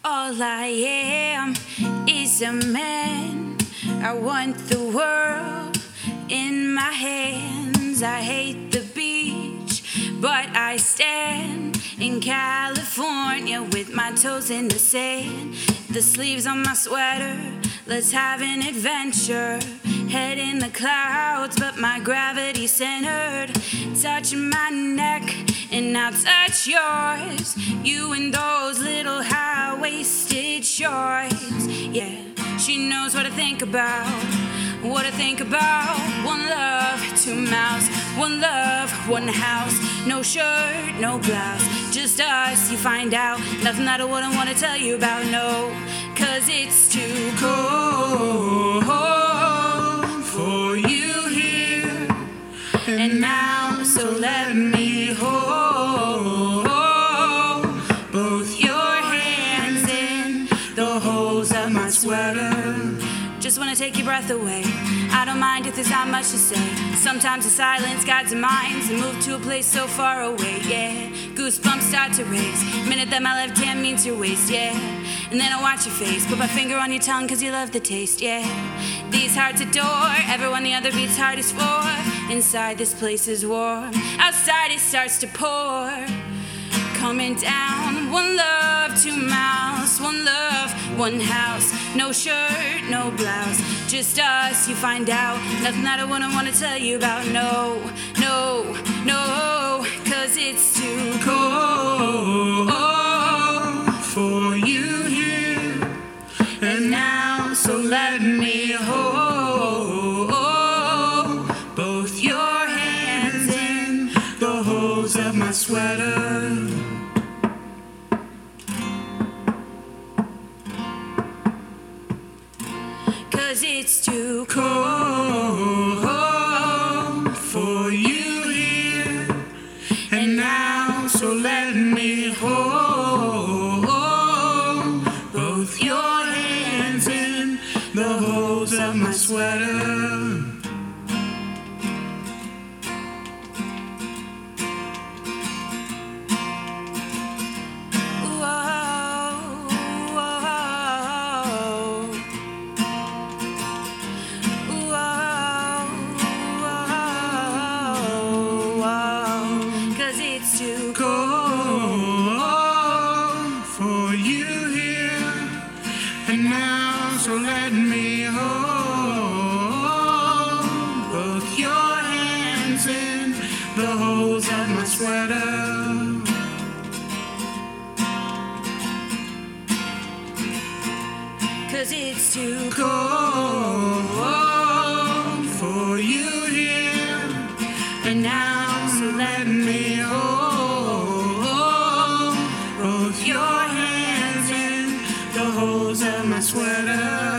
All I am is a man. I want the world in my hands. I hate the beach, but I stand in California with my toes in the sand. The sleeves on my sweater, let's have an adventure. Head in the clouds, but my gravity centered. Touch my neck, and I'll touch yours. You in those little high-waisted shorts. Yeah, she knows what to think about. What to think about. One love, two mouths. One love, one house. No shirt, no blouse. Just us, you find out. Nothing that I wouldn't want to tell you about, no. 'Cause it's too cold for you here and now, so let me hold both your hands in the holes of my sweater. Just wanna take your breath away. I don't mind if there's not much to say. Sometimes the silence guides our minds and move to a place so far away, yeah. Goosebumps start to raise. Minute that my left hand meets your waist, yeah. And then I watch your face, put my finger on your tongue 'cause you love the taste, yeah. These hearts adore everyone the other beats hardest for. Inside this place is warm, outside it starts to pour. Coming down, one love, two mouths. One love, one house. No shirt, no blouse. Just us, you find out. Nothing that I wouldn't want to tell you about, no, no, no. 'Cause it's too cold for you here and now, so let me hold both your hands in the holes of my sweater. 'Cause it's too cold for you here and now, so let me hold both your hands in the holes of my sweater. Too cold for you here and now, so let me hold both your hands in the holes of my sweater. 'Cause it's too cold for you here and now, so let me hold both your hands in the holes of my sweater.